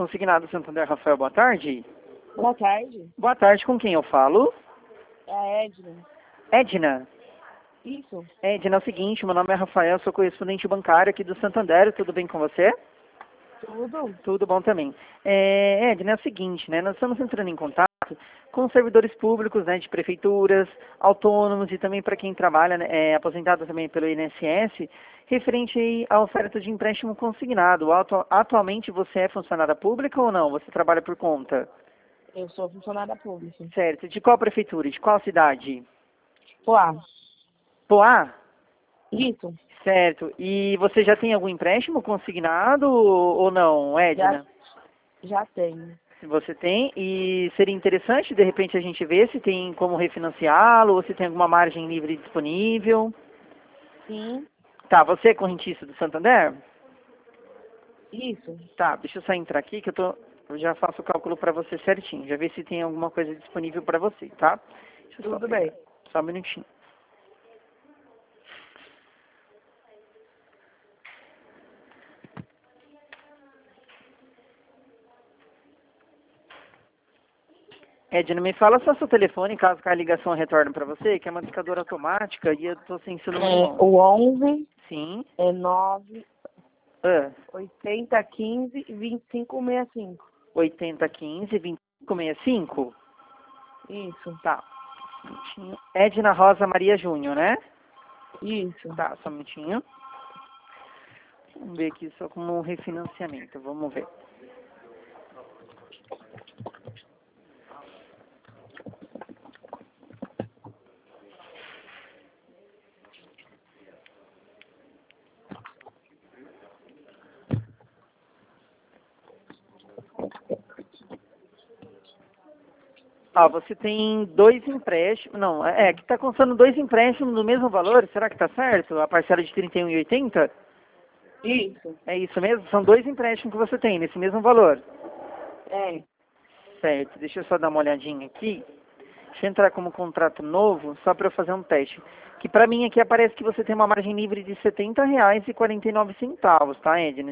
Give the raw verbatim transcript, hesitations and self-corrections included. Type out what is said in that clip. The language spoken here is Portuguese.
Consignado Santander, Rafael, boa tarde. Boa tarde. Boa tarde, com quem eu falo? É a Edna. Edna. Isso. Edna, é o seguinte, meu nome é Rafael, sou correspondente bancário aqui do Santander, tudo bem com você? Tudo? Tudo bom também. É, Edna, é o seguinte, né, nós estamos entrando em contato com servidores públicos, né, de prefeituras, autônomos e também para quem trabalha, né, é, aposentado também pelo I N S S, referente aí à oferta de empréstimo consignado. Atu atualmente você é funcionária pública ou não? Você trabalha por conta? Eu sou funcionária pública. Certo. De qual prefeitura? De qual cidade? Poá. Poá? Isso. Certo. E você já tem algum empréstimo consignado ou não, Edna? Já, já tenho. Se você tem, e seria interessante, de repente, a gente ver se tem como refinanciá-lo ou se tem alguma margem livre disponível. Sim. Tá, você é correntista do Santander? Isso. Tá, deixa eu só entrar aqui que eu, tô, eu já faço o cálculo para você certinho, já ver se tem alguma coisa disponível para você, tá? Deixa eu só Tudo pegar. bem. Só um minutinho. Edna, me fala só seu telefone, caso a ligação retorne para você, que é uma discadora automática e eu tô sem seu número É, onze. o onze Sim. é nove Ah, oitenta quinze vinte e cinco sessenta e cinco. oitenta quinze vinte e cinco sessenta e cinco? Isso. Tá. Só um minutinho. Edna Rosa Maria Júnior, né? Isso. Tá, só um minutinho. Vamos ver aqui só como um refinanciamento, vamos ver. Ah, você tem dois empréstimos, não, é que está constando dois empréstimos no mesmo valor, será que está certo? A parcela de trinta e um reais e oitenta centavos? Isso. É isso mesmo? São dois empréstimos que você tem nesse mesmo valor? É. Certo, deixa eu só dar uma olhadinha aqui. Deixa eu entrar como contrato novo, só para eu fazer um teste. Que para mim aqui aparece que você tem uma margem livre de setenta reais e quarenta e nove centavos, tá, Edna?